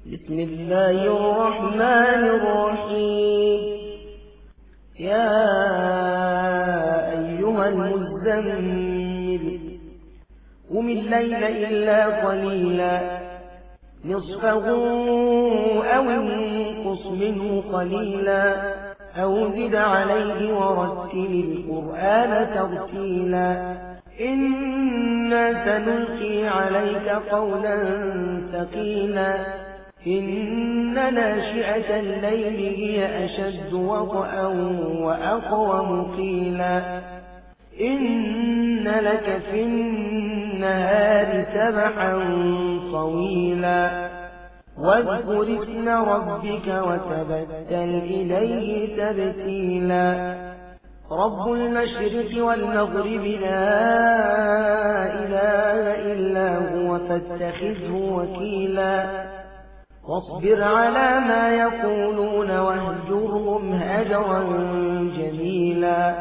بسم الله الرحمن الرحيم. يا أيها المزمل قم الليل إلا قليلا نصفه أو انقص منه قليلا أو زد عليه ورتل القرآن ترتيلا إنا سنلقي عليك قولا ثقيلا إن ناشئة الليل هي أشد وطئا وأقوم قيلا إن لك في النهار سبحا طويلا واذكر اسم ربك وتبتل إليه تبتيلا رب المشرق والمغرب لا إله إلا هو فاتخذه وكيلا واصبر على ما يقولون واهجرهم هجرا جميلا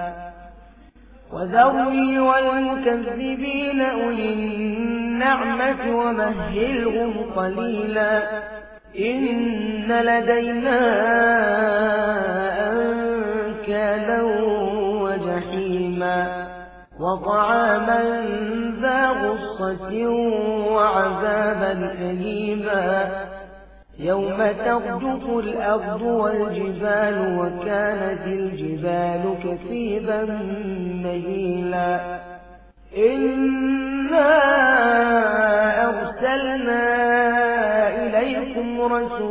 وذرني والمكذبين أولي النعمة ومهلهم قليلا إن لدينا أنكالا وجحيما وطعاما ذا غصة وعذابا أليما يوم ترجف الأرض والجبال وكانت الجبال كثيبا مهيلا إنا أرسلنا إليكم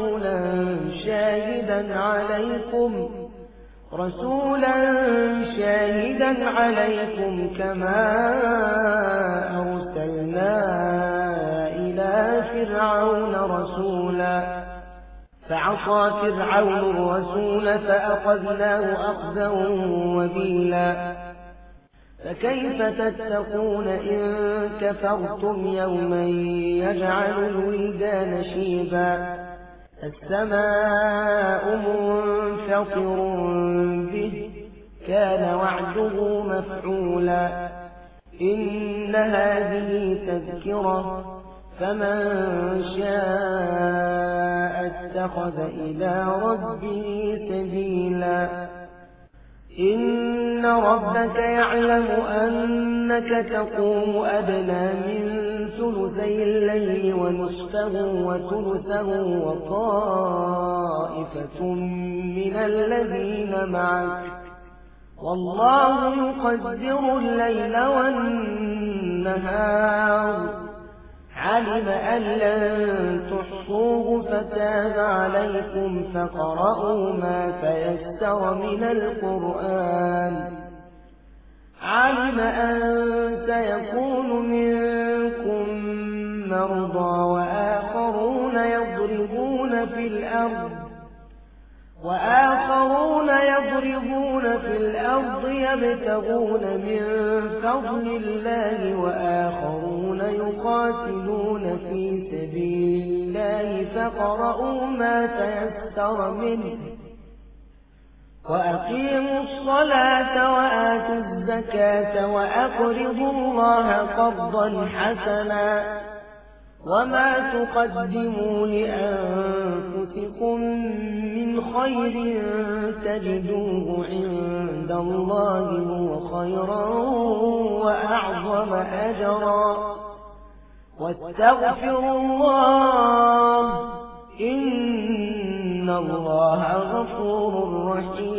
رسولا شاهدا عليكم كما أرسلنا إلى فرعون رسولا فعصى فرعون الرسول فأخذناه أخذا وبيلا فكيف تتقون إن كفرتم يوما يجعل الولدان شيبا السماء منفطر به كان وعده مفعولا إن هذه تذكرة فمن شاء اتخذ إلى ربه سبيلا إن ربك يعلم أنك تقوم أدنى من ثلثي الليل ونصفه وثلثه وطائفة من الذين معك والله يقدر الليل والنهار علم أن لن تحصوه فتاب عليكم فقرأوا ما تيسر من القرآن علم أن سيكون منكم مرضى وآخرون يضربون في الأرض يبتغون من فضل الله وآخرون يقاتلون في سبيل الله فقرأوا ما تيسر منه وأقيموا الصلاة وآتوا الزكاة وأقرضوا الله قرضا حسنا وما تقدموا لأنفسكم من خير تجدوه عند الله هو خيرا وأعظم أجرا واستغفروا الله إن الله غفور رحيم